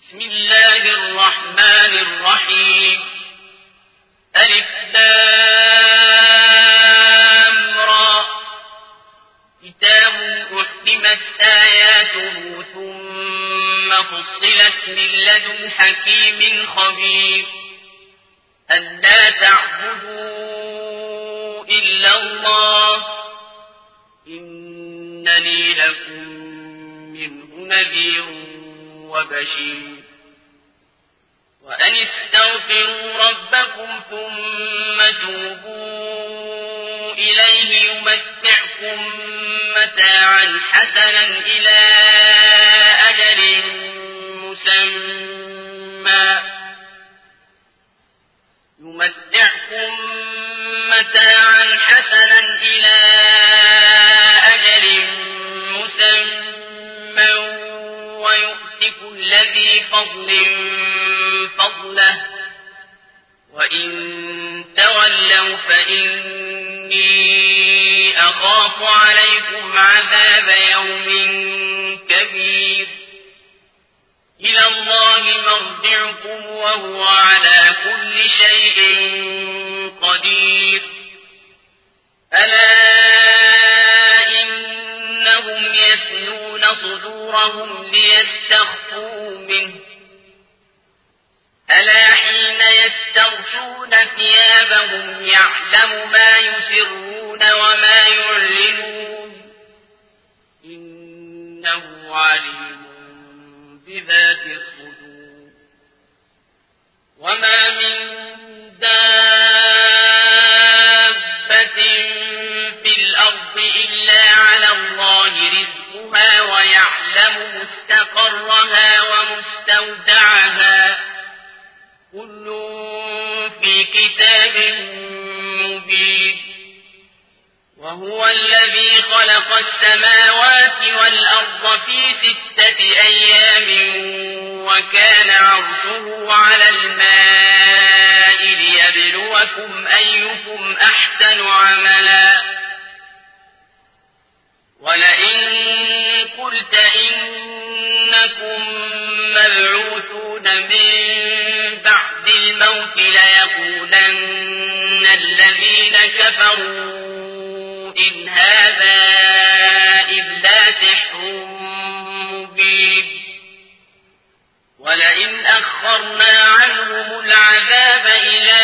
بسم الله الرحمن الرحيم ألف لام را كتاب أحكمت آياته ثم فصلت من لدن حكيم خبير ألا تعبدوا إلا الله إنني لكم منه نذير وبشير وأن استغفروا ربكم ثم توبوا إليه يمتعكم متاعا حسنا إلى أجل مسمى ويؤت كل ذي فضل فضله وإن تولوا فإني أخاف عليكم عذاب يوم كبير إلى الله مرجعكم وهو على كل شيء قدير ألا إنهم يثنون صدورهم ليستخفوا منه ألا حين يستغشون ثيابهم يعلم ما يسرون وما يعلنون إنه عليم بذات الصدور وما من دابة في الأرض إلا على الله رزقها ويعلم مستقرها ومستودعها كل في كتاب مبين وهو الذي خلق السماوات والأرض في 6 أيام وكان عرشه على الماء ليبلوكم أيكم أحسن عملا ولئن قلت إنكم مبعوثون من بعد الموت ليقولن الذين كفروا إن هذا إلا سحر مبين ولئن أخرنا عنهم العذاب إلى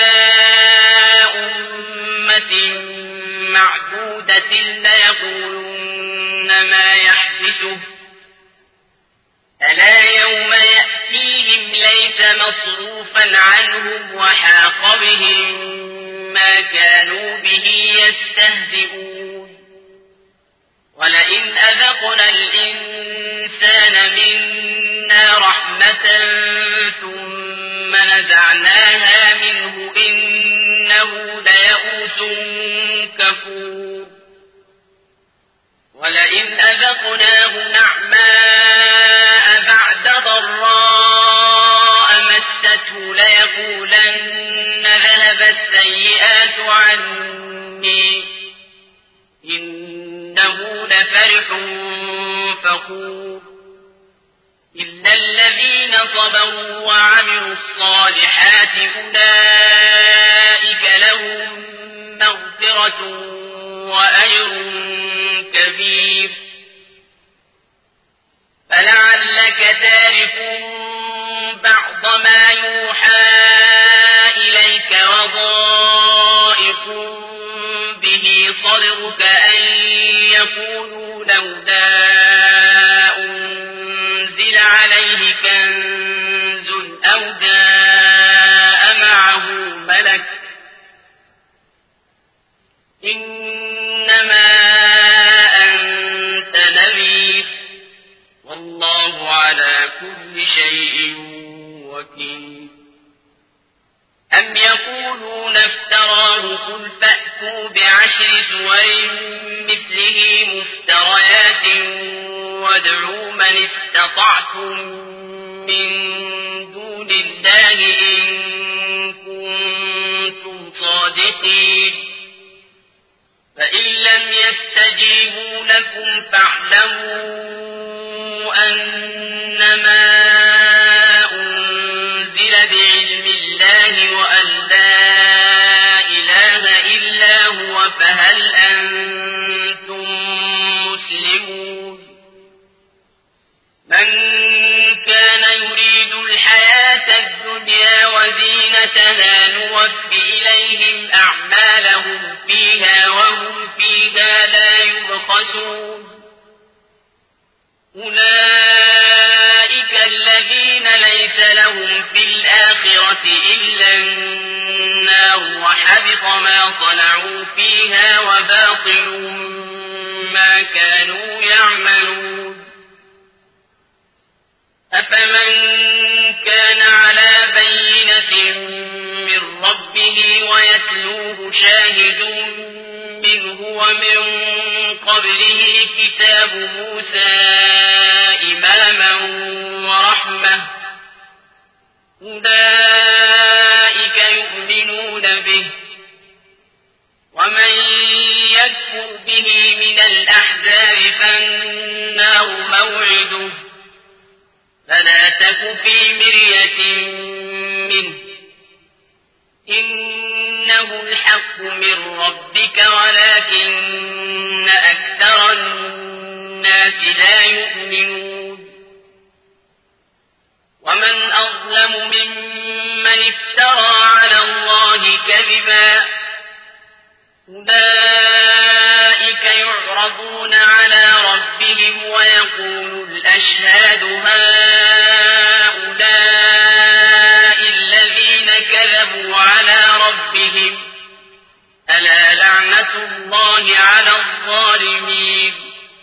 أمة معدودة ليقولن ما يحدثه ألا يوم يأتيهم ليس مصروفا عنهم وحاق بهم ما كانوا به يستهزئون ولئن أذقنا الإنسان منا رحمة ثم نزعناها منه إنه ليئوس كفور ولئن أذقناه نعماء بعد ضراء مسته ليقولن ذهب السيئات عني إنه لفرح فخور إلا الذين صبروا وعملوا الصالحات أولئك لهم مغفرة وأجر كبير فلعلك تارك بعض ما يوحى إليك وضائق به صدرك أن يقولوا لولا أنزل عليه كنز أو جاء معه ملك إنما أنت نذير والله على كل شيء وكيل أم يقولون افتراه قل فأتوا ب10 سور مثله مفتريات وادعوا من استطعتم من دون الله إن كنتم صادقين فإن لم يستجيبوا لكم فاعلموا أنما وزينتها نوف إليهم أعمالهم فيها وهم فيها لا يبخسون أولئك الذين ليس لهم في الآخرة إلا النار وحبط ما صنعوا فيها وباطل ما كانوا يعملون أفمن كان على بينة من ربه ويتلوه شاهد منه ومن قبله كتاب موسى إماما ورحمة أولئك يؤمنون به ومن يكفر به من الأحزاب فالنار موعده فلا تك في مرية منه إنه الحق من ربك ولكن أكثر الناس لا يؤمنون ومن أظلم ممن افترى على الله كذبا أولئك يعرضون على ربهم ويقول الأشهاد هؤلاء الذين كذبوا على ربهم ألا لعنة الله على الظالمين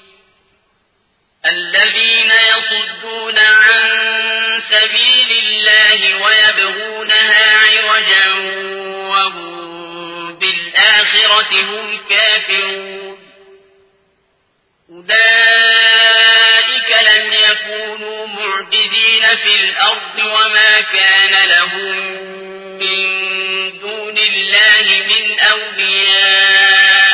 الذين يصدون عن سبيل الله ويبغونها عوجا وهم بالآخرة هم كافرون أولئك لم يكونوا معجزين في الأرض وما كان لهم من دون الله من أولياء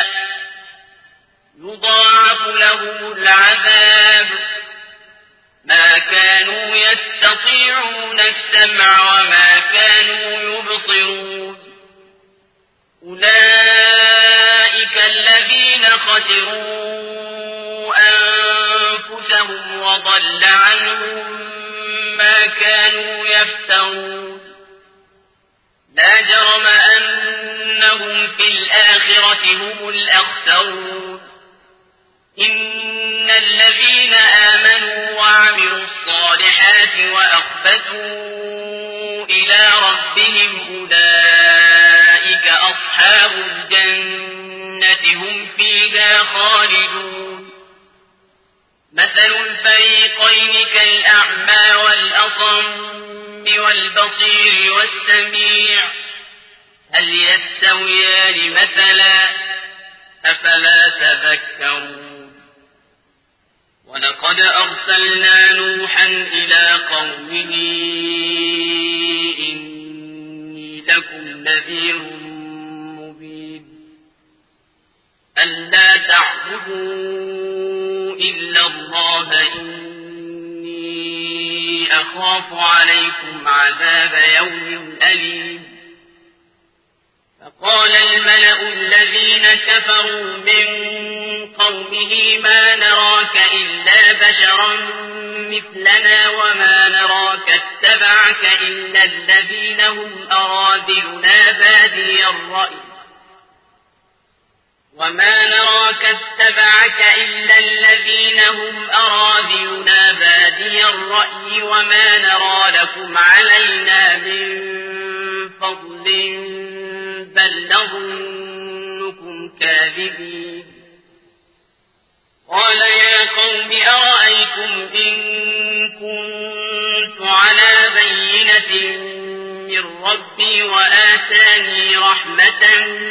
يضاعف لهم العذاب ما كانوا يستطيعون السمع وما كانوا يبصرون أولئك الذين خسروا أنفسهم وضل عنهم ما كانوا يفترون لا جرم أنهم في الآخرة هم الأخسرون إن الذين آمنوا وعملوا الصالحات وأخبتوا إلى ربهم أولئك أصحاب الجنة هم فيها خالدون مثل الفريقين كالأعمى والأصم والبصير والسميع هل يستويان مثلا أفلا تذكرون ولقد أرسلنا نوحا إلى قومه إني لكم نذير مبين ألا تعبدوا إلا الله إني أخاف عليكم عذاب يوم أليم فقال الملأ الذين كفروا من قومه ما نراك إلا بشرا مثلنا وما نراك اتبعك إلا الذين هم أراذلنا بادي الرأي وما نرى لكم علينا من فضل بل نظنكم كاذبين قال يا قوم أرأيتم إن كنت على بينة من ربي وآتاني رحمة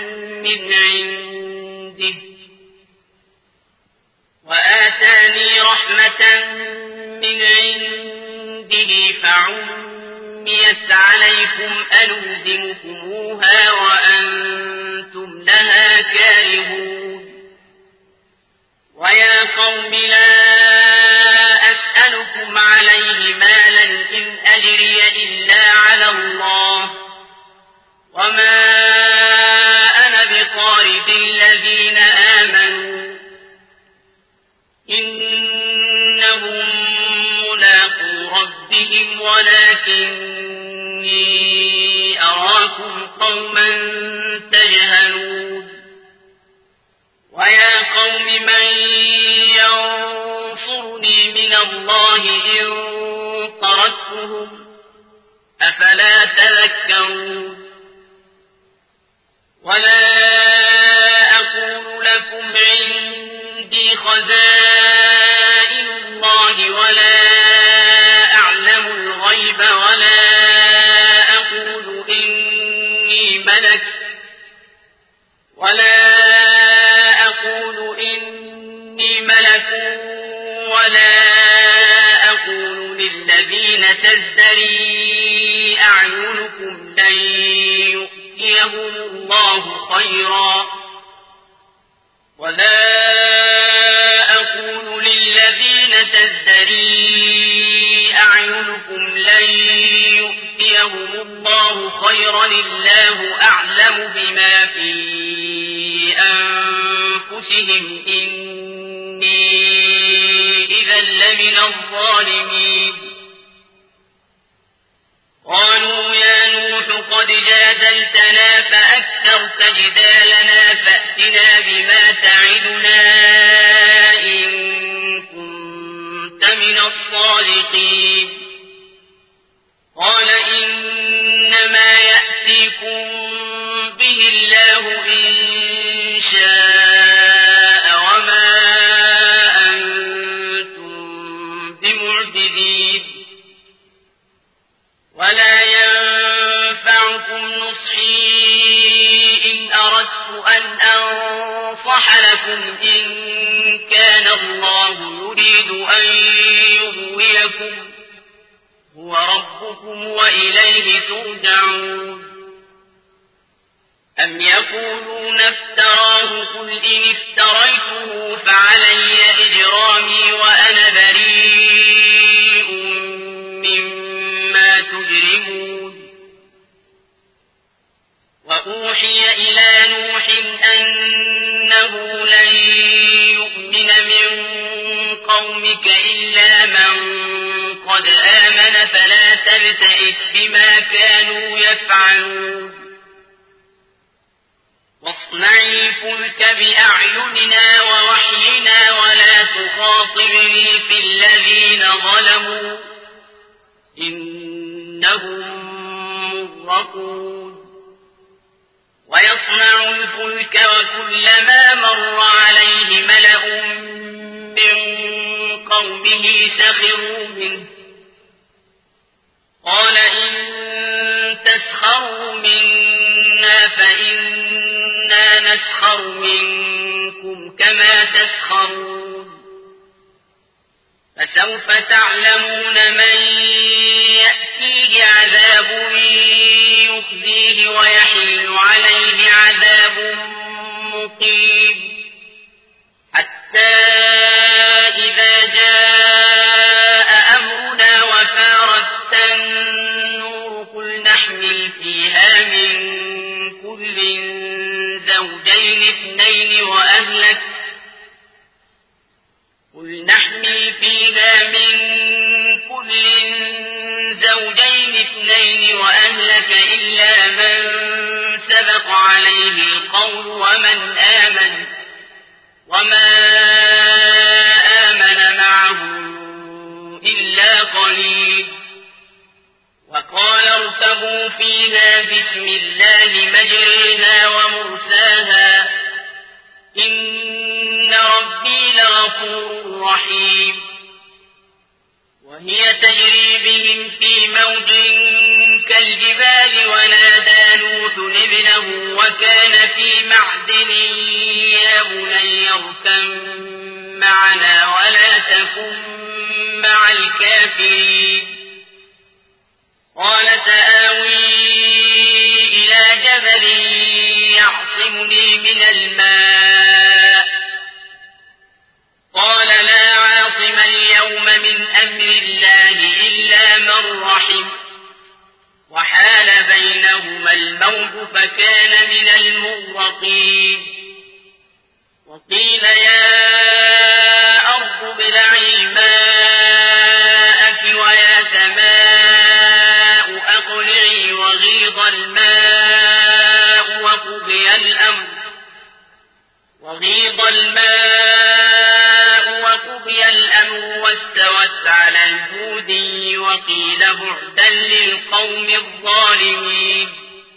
من عنده فعميت عليكم أنلزمكموها وأنتم لها كارهون ويا قوم لا أسألكم عليه مالا إن أجري إلا على الله وما أنا بطارد الذين آمنوا إنهم ملاقو ربهم ولكني أراكم قوما تجهلون ويا قوم من ينصرني من الله إن طردتهم أفلا تذكرون ولا أقول لكم عندي خزائن الله ولا أعلم الغيب ولا أقول إني ملك ولا أقول للذين تزدري أعينكم لن يؤتيهم الله خيرا الله أعلم بما في أنفسهم إني إذا لمن الظالمين قالوا يا نوح قد جادلتنا فأكثرت جدالنا فأتنا بما تعدنا إن كنت من الصادقين قال إنما يأتيكم به الله إن شاء وما أنتم بمعجزين ولا ينفعكم نصحي إن أردت أن أنصح لكم إن كان الله يريد أن يغويكم هو ربكم وإليه ترجعون أم يقولون افتراه قل إن افتريته فعلي إجرامي وأنا بريء مما تجرمون وأوحي إلى نوح أنه لن يؤمن من قومك إلا من قد آمن فلا تبتئس بما كانوا يفعلون واصنع الفلك بأعيننا ووحينا ولا تخاطبني في الذين ظلموا إنهم مغرقون ويصنع الفلك وكلما مر عليه ملأ من قومه سخروا منه قال إن تسخروا منا فإنا نسخر منكم كما تسخرون فسوف تعلمون من يأتيه عذاب يخزيه ويحل عليه عذاب مقيم حتى إذا جاء أمرنا وفارت النور قل نحمل فيها من كل زوجين اثنين وأهلك إلا من سبق عليه القول ومن آمن وما آمن معه إلا قليل وقال اركبوا فيها بسم الله مجريها ومرساها إن ربي لغفور رحيم وهي تجري بهم في موج كالجبال ونادى نوح ابنه وكان في معزل يا بني اركب معنا ولا تكن مع الكافرين قال سآوي إلى جبل يعصمني من الماء قال لا عاصم اليوم من أمر الله إلا من رحم وحال بينهما الموج فكان من المغرقين وقيل يا أرض ابلعي ماءك ويا سماء أقلعي وغيض الماء الماء وقضي الأمر واستوت على الجودي وقيل بعدا للقوم الظالمين.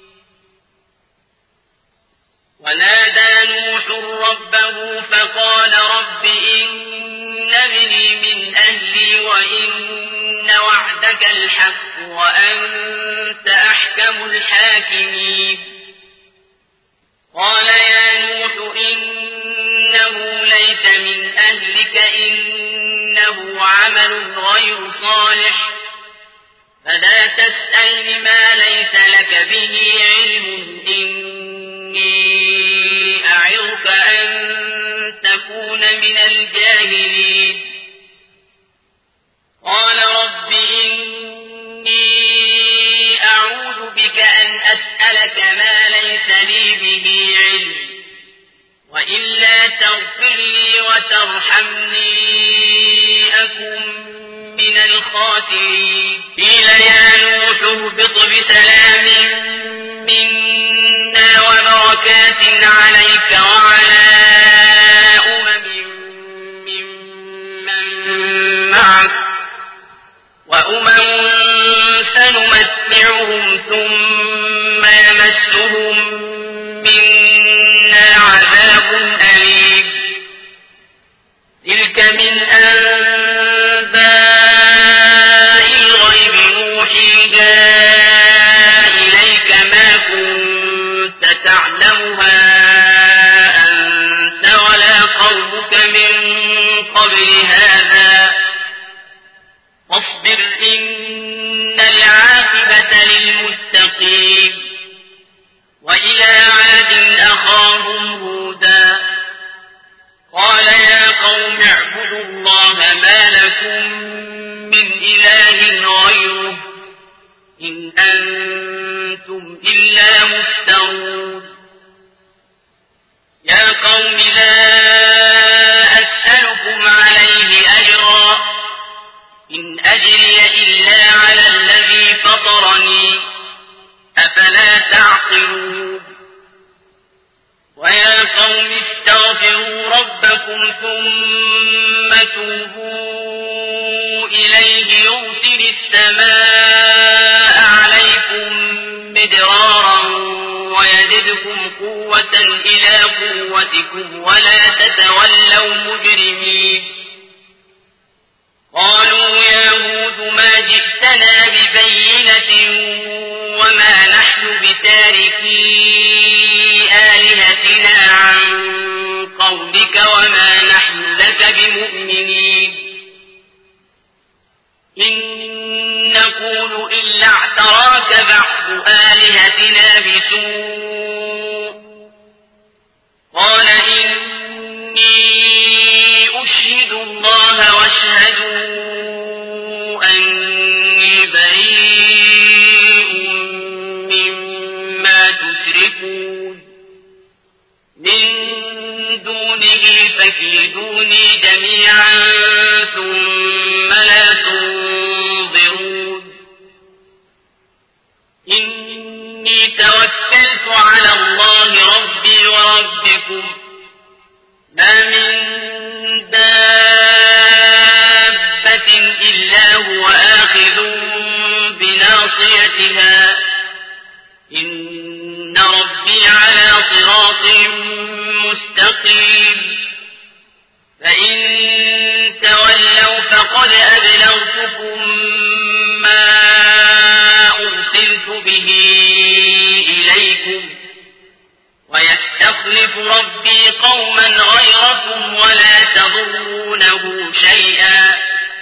ونادى نوح ربه فقال رب إن ابني من أهلي وإن وعدك الحق وأنت أحكم الحاكمين. قال يا نوح إنه ليس من أهلك إنه عمل غير صالح فلا تسأل ما ليس لك به علم إني أعظك أن تكون من الجاهلين. قال رب إني أعوذ بك أن أسألك ما ليس لي به علم وإلا تغفر لي وترحمني أكن من الخاسرين. قيل يا نوح اهبط بسلام منا وبركات عليك وعلى ممن معك وأمم سنمتعهم ثم يمسهم منا عذاب أليم. تلك من أنباء الغيب نوحيها إليك ما كنت تعلمها أنت ولا قومك من قبل هذا فاصبر إن العاقبة للمتقين. وإلى عاد أخاهم هودا قال يا قوم اعبدوا الله ما لكم من إله غيره إن أنتم إلا مفترون. يا قوم لا أسألكم عليه أجرا إن أجري إلا على الذي فطرني أفلا تعقلون. ويا قوم استغفروا ربكم ثم توبوا إليه يرسل السماء عليكم مدرارا ويزدكم قوة إلى قوتكم ولا تتولوا مجرمين. قالوا يا هود ما جئتنا ببينة وما نحن بتاركي آلهتنا عن قولك وما نحن لك بمؤمنين إن نقول إلا اعتراك بعض آلهتنا بسوء. قال إني أشهد الله واشهدوا أني بريء مما تشركون من دونه فكيدوني جميعا ثم لا تنظرون. إني توكلت على الله ربي وربكم ما من دابة إلا هو آخذ بناصيتها إن ربي على صراط مستقيم. فإن تولوا فقد أبلغتكم ما أرسلت به إليكم ويستخلف ربي قوما غيركم ولا تضرونه شيئا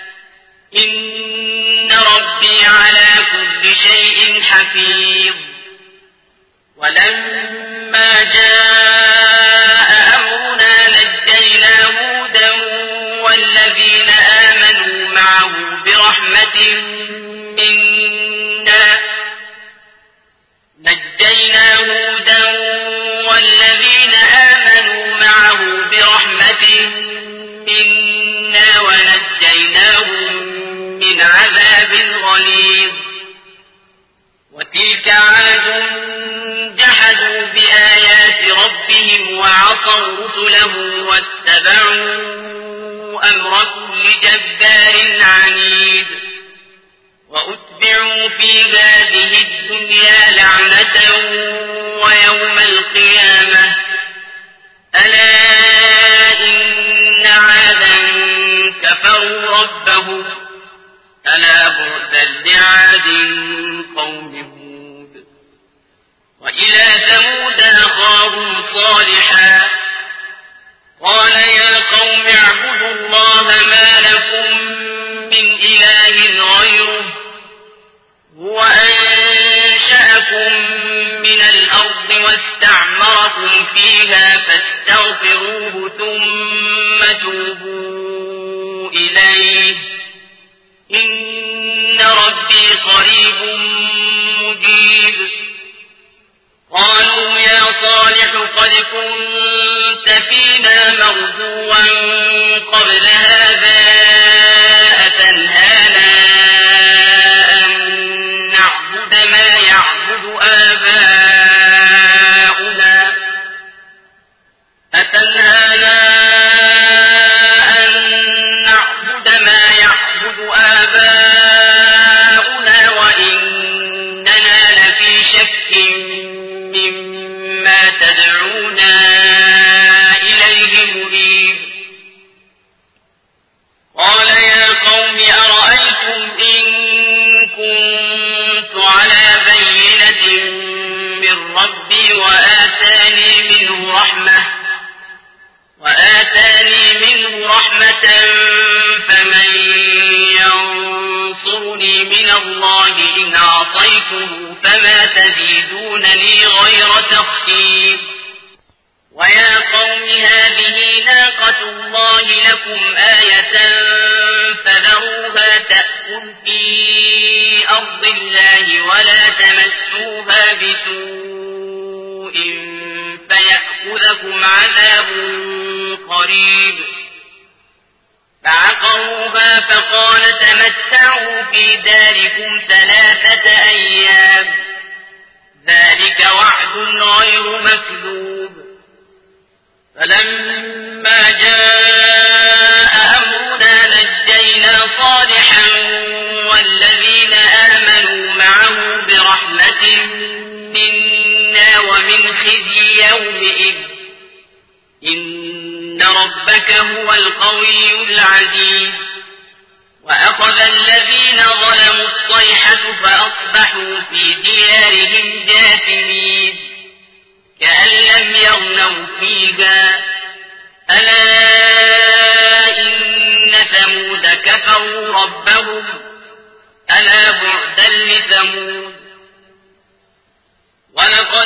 إن ربي على كل شيء حفيظ. ولما جاء أمرنا نجينا هودا والذين آمنوا معه برحمة منا ونجيناهم من عذاب غليظ. وتلك عاد جحدوا بآيات ربهم كهفهم وعصوا رسله واتبعوا أمر كل جبار عنيد وأتبعوا في هذه الدنيا لعنة ويوم القيامة ألا إن عادا كفروا ربهم ألا بعدا لعاد قوم هود وإلى ثمود أخاهم صالحا قال يا قوم اعبدوا الله ما لكم من إله غيره هو أنشأكم من الأرض واستعمركم فيها فاستغفروه ثم توبوا إليه إن ربي قريب مجيب قالوا يا صالح قد كنت فينا مرجوا قبل هذا أتنهانا أن نعبد ما يعبد آباؤنا وإننا لفي شك مما تدعونا إليه مريب قال يا قوم أرأيتم إن كنت على بينة من ربي وآتاني منه رحمة فمن ينصرني من الله إن عصيته فما تزيدونني غير تخسير ويا قوم هذه ناقة الله لكم آية فذروها تأكل في أرض الله ولا تمسوها بسوء فيأخذكم عذاب قريب فعقروها فقال تمتعوا في داركم 3 أيام ذلك وعد غير مكذوب فلما جاء أمرنا نجينا صالحا والذين آمنوا معه برحمة منا ومن خزي يومئذ إن ربك هو القوي العزيز وأخذ الذين ظلموا الصيحة فأصبحوا في ديارهم جاثمين كأن لم يغنوا فيها ألا إن ثمود كفروا ربهم ألا بعدا لثمود ولقد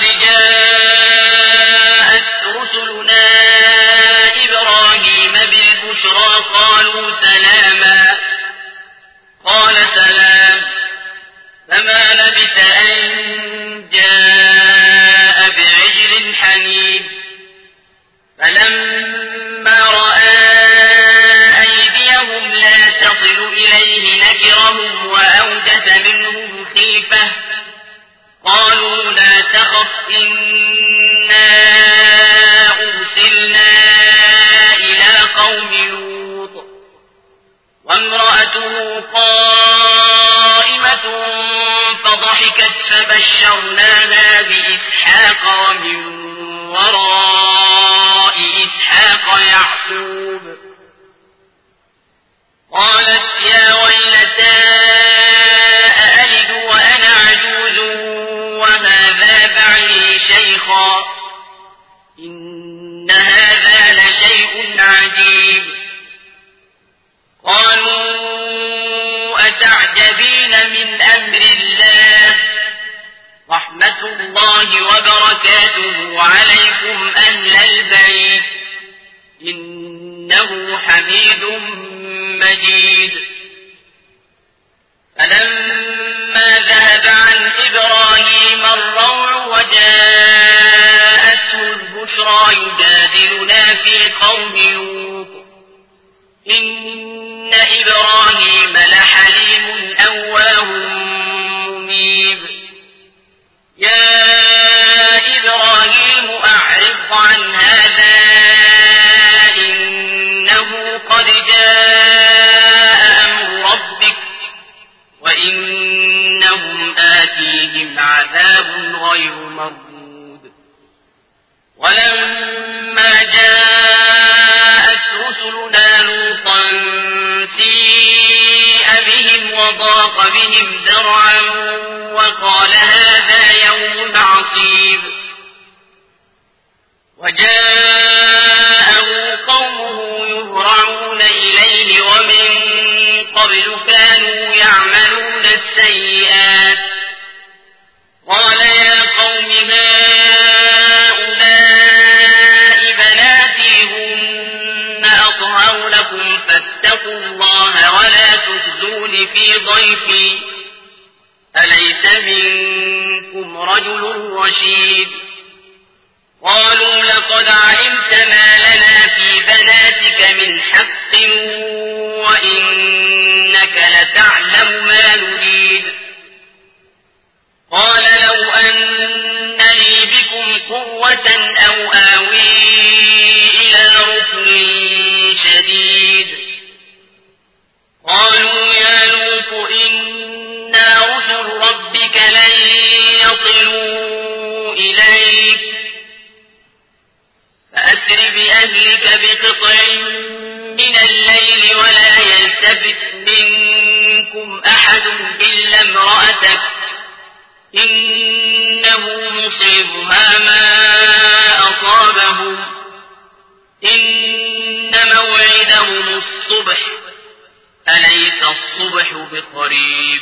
جاءت رسلنا إبراهيم بالبشرى قالوا سلاما قال سلام فما لبث أن جاء بعجل حنيذ فلما رأى أيديهم لا تصل إليه نكرهم وأوجس منهم خيفة قالوا لا تخف إنا أرسلنا إلى قوم لوط وامرأته قائمة فضحكت فبشرناها بإسحاق ومن وراء إسحاق يعقوب قالت يا ويلتى أألد وأنا عجوز وهذا بعلي شيخا إن هذا لشيء عجيب قالوا أتعجبين من أمر الله رحمة الله وبركاته عليكم أهل البيت إنه حميد مجيد فلما ذهب عن إبراهيم الروع وجاءته البشرى يجادلنا في قوم لوط إن إبراهيم لحليم أواه منيب يا إبراهيم أعرض عن إنهم آتيهم عذاب غير مردود ولما جاءت رسلنا لوطا سيء بهم وضاق بهم ذرعا وقال هذا يوم عصيب وجاءه قومه يهرعون إليه ومن قبل كانوا يعملون السيئات قال يا قوم هؤلاء بناتي هن أطهر لكم فاتقوا الله ولا تخزون في ضيفي أليس منكم رجل رشيد قالوا لقد علمت ما لنا في بناتك من حق وإنك لتعلم ما نريد قال لو أن لي بكم قوة أو آوي إلى ركن شديد قالوا يا لوط إنا رسل ربك لن يصلوا إليك فأسر بأهلك بقطع من الليل ولا يلتفت منكم أحد إلا امرأتك إنه مصيبها ما أصابهم إن موعدهم الصبح أليس الصبح بقريب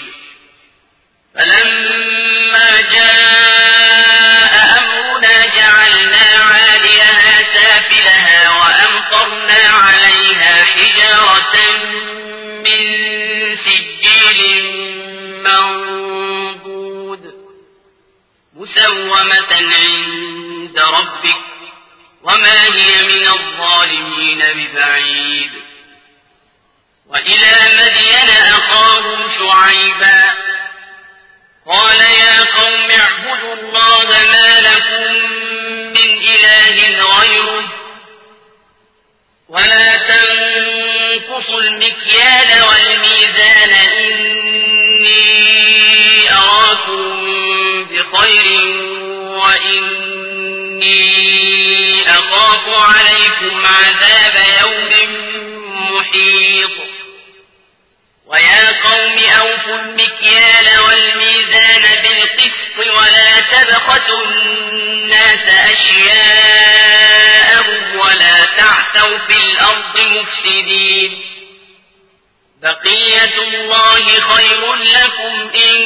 فلما جاء أمرنا جعلنا عاليها سافلها وأمطرنا عليها حجارة من سجيل منضود مسومة عند ربك وما هي من الظالمين ببعيد وإلى مدين أخاهم شعيبا قال يا قوم اعبدوا الله ما لكم من إله غيره ولا تنقصوا المكيال والميزان إني أراكم بخير وإني أخاف عليكم عذاب يوم محيط ويا قوم أوفوا المكيال والميزان بالقسط ولا تبخسوا الناس أشياءهم ولا تعثوا في الأرض مفسدين بقية الله خير لكم إن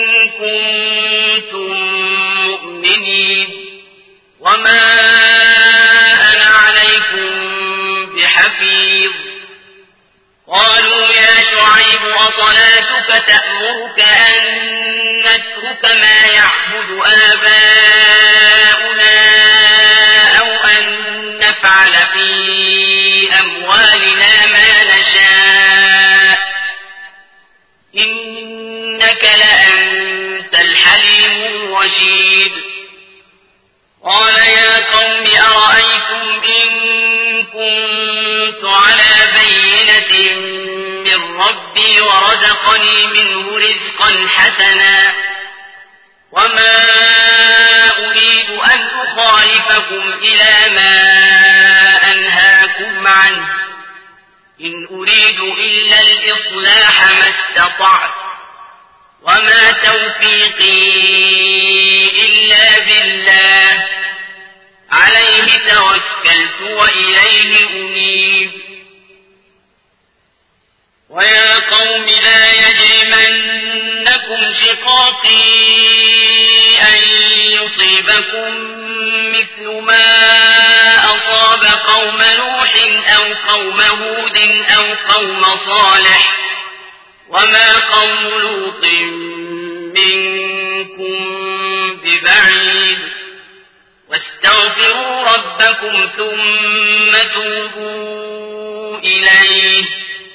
كنتم مؤمنين وما أنا عليكم بحفيظ قالوا يا شعيب أصلاتك تأمرك أن نترك ما يعبد آباؤنا أو أن نفعل في أموالنا ما نشاء إنك لأنت الحليم الرشيد قال يا قوم أرأيتم إن كنت على بينة من ربي ورزقني منه رزقا حسنا وما أريد أن أخالفكم إلى ما أنهاكم عنه إن أريد إلا الإصلاح ما استطعت وما توفيقي إلا بالله عليه توكلت وإليه أنيب ويا قوم لا يجرمنكم شقاقي أن يصيبكم مثل ما أصاب قوم نوح أو قوم هود أو قوم صالح وما قوم لوط منكم ببعيد واستغفروا ربكم ثم توبوا إليه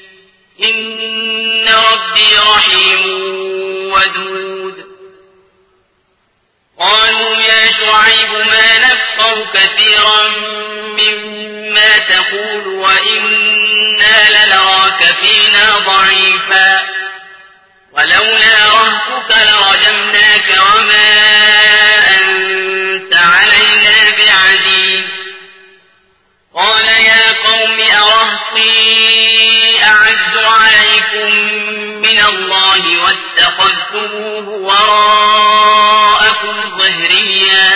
إن ربي رحيم ودود قالوا يا شعيب ما نفقه كثيرا مما تقول وإنا لنراك فينا ضعيفا ولولا رهتك لرجمناك وما أنت علينا بعزيز قال يا قوم أرهطي أعز عليكم من الله واتخذتموه وراءكم ظهريا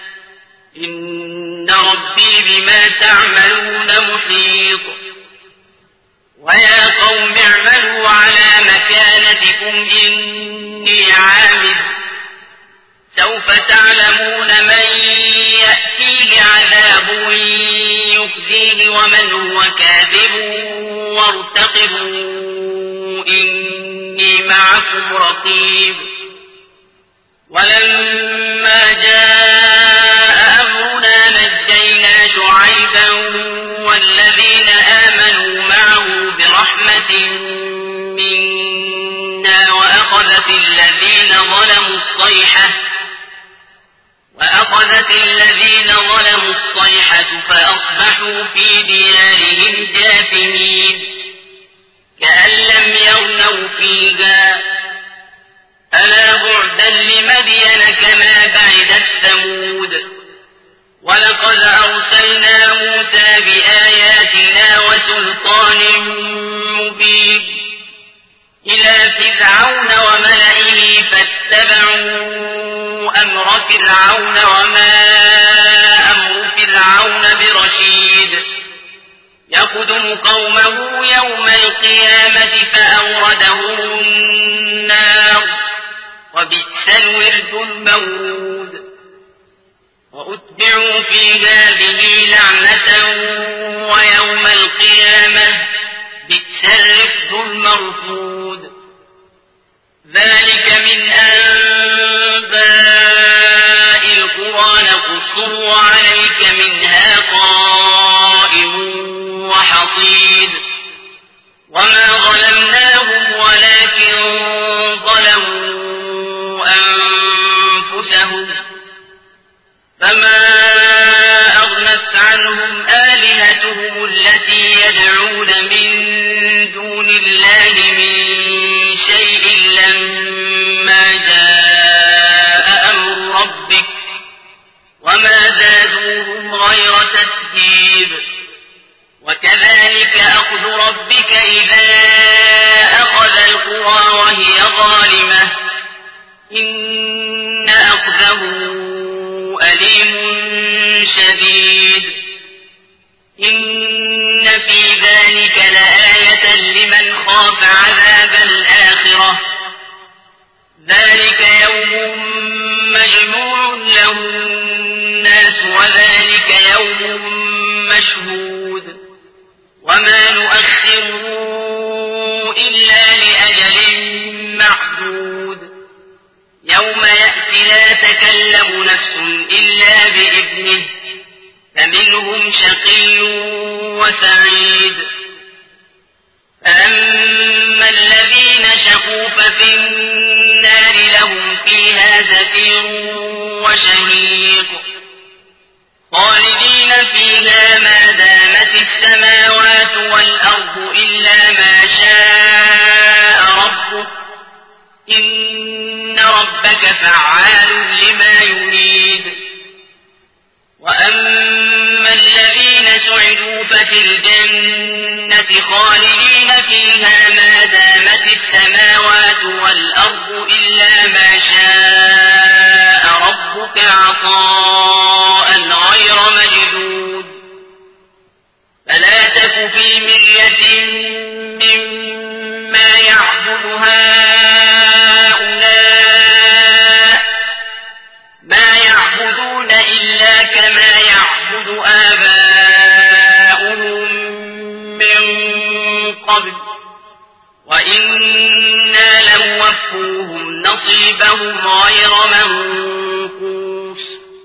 إن ربي بما تعملون محيط ويا قوم اعملوا على مكانتكم إني عامل سوف تعلمون من يأتيه عذاب يخزيه ومن هو كاذب وارتقبوا إني معكم رقيب ولما جاء أمرنا نجينا شعيبا والذين آمنوا معه برحمة منا وأخذت الذين ظلموا الصيحة فأصبحوا في ديارهم جاثمين كأن لم يغنوا فيها ألا بعدا لمدين كما بعدت ثمود ولقد أرسلنا موسى بآياتنا وسلطان مبين إلى فرعون وملئه فاتبعوا أمر فرعون وما أمر فرعون برشيد يقدم قومه يوم القيامة فأوردهم النار وبئس الورد المورود وأتبعوا في هذه لعنة ويوم القيامة بئس الرفد المرفود ذلك من أنباء القرى نقصه عليك منها قائم وحصيد وما ظلمناهم ولكن ظلموا أنفسهم فما أغنت عنهم آلهتهم التي يدعون من دون الله من شيء لما جاء أمر ربك وما زادوهم غير تتبيب وكذلك أخذ ربك إذا أخذ القرى وهي ظالمة إن أخذه أليم شديد إن في ذلك لآية لمن خاف عذاب الآخرة ذلك يوم مجموع له الناس وذلك يوم مشهود وما نؤخره إلا لأجل معدود يوم يأتي لا تكلم نفس إلا بإذنه فمنهم شقي وسعيد فأما الذين شقوا ففي النار لهم فيها زفير وشهيق خالدين فيها ما دامت السماوات والأرض إلا ما شاء ربك إن ربك فعال لما يريد وأما الذين سعدوا ففي الجنة خالدين فيها ما دامت السماوات والأرض إلا ما شاء ربك عطاء غير مجدود فلا تك في مرية مما يعبد هؤلاء ما يعبدون إلا كما يعبد آباؤهم من قبل وإنا لنوفوهم نصيبهم غير منقوص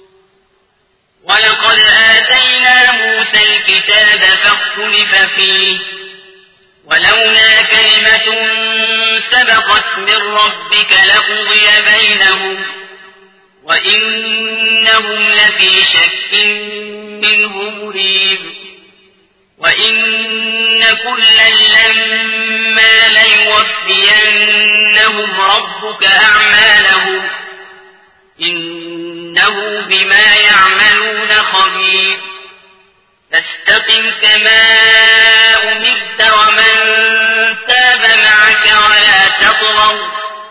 ولقد آتينا موسى الكتاب فاختلف فيه ولولا كلمة سبقت من ربك لقضي بينهم وإنهم لفي شك منه مريب وإن كلا لما ليوفوهم ليوفينهم ربك أعمالهم إنه بما يعملون خبير فاستقم كما أمرت ومن تاب معك ولا تطغوا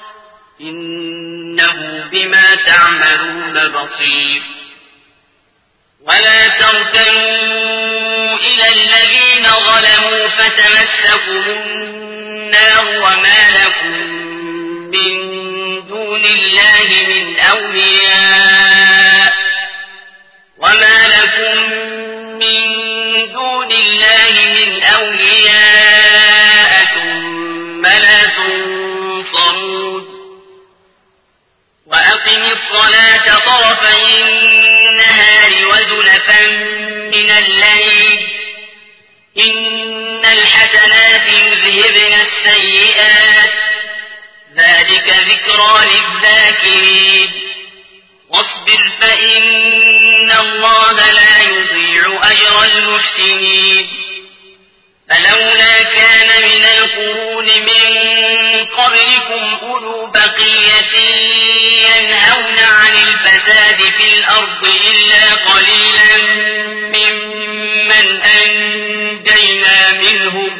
إنه بما تعملون بصير ولا تركنوا إلى الذين ظلموا فتمسكوا النار وما لكم من دون الله من أولياء ثم لا تنصرون وأقم الصلاة طرفي النهار وزلفا من الليل إن الحسنات يذهبن السيئات ذلك ذكرى للذاكرين واصبر فإن الله لا يضيع أجر المحسنين فلولا كان من القرون من قبلكم أولو بقية ينهون عن الفساد في الأرض إلا قليلا ممن أنجينا منهم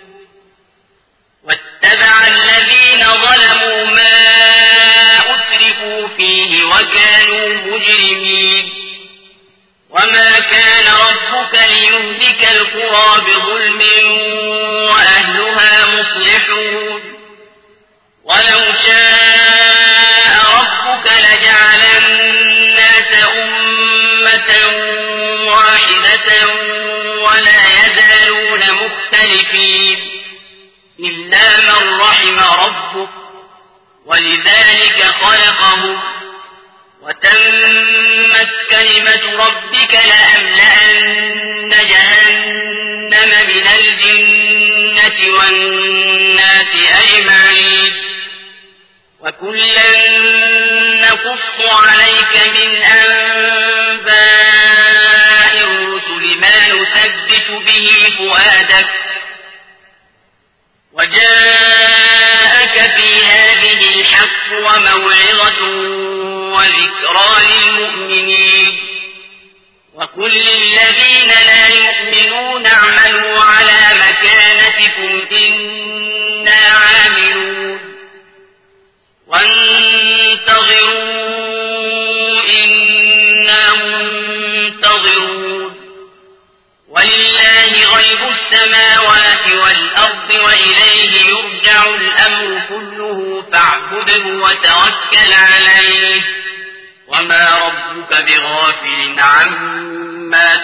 واتبع الذين ظلموا ما أترفوا فيه وكانوا مجرمين وما كان ربك ليهلك القرى بظلم وأهلها مصلحون ولو شاء ربك لجعل الناس أمة واحدة ولا يزالون مختلفين إلا من رحم ربك ولذلك خلقهم وتمت كلمة ربك لأملأن جهنم من الجنة والناس أجمعين وكلا نقص عليك من أنباء الرسل ما نثبت به فؤادك وجاءك في هذه الحق وموعظة وذكرى للمؤمنين وقل للذين لا يؤمنون اعملوا على مكانتكم إنا عاملون وانتظروا إنا منتظرون ولله غيب السماوات والأرض وإليه يرجع الأمر كله فاعبده وتوكل عليه وما ربك بغافل عما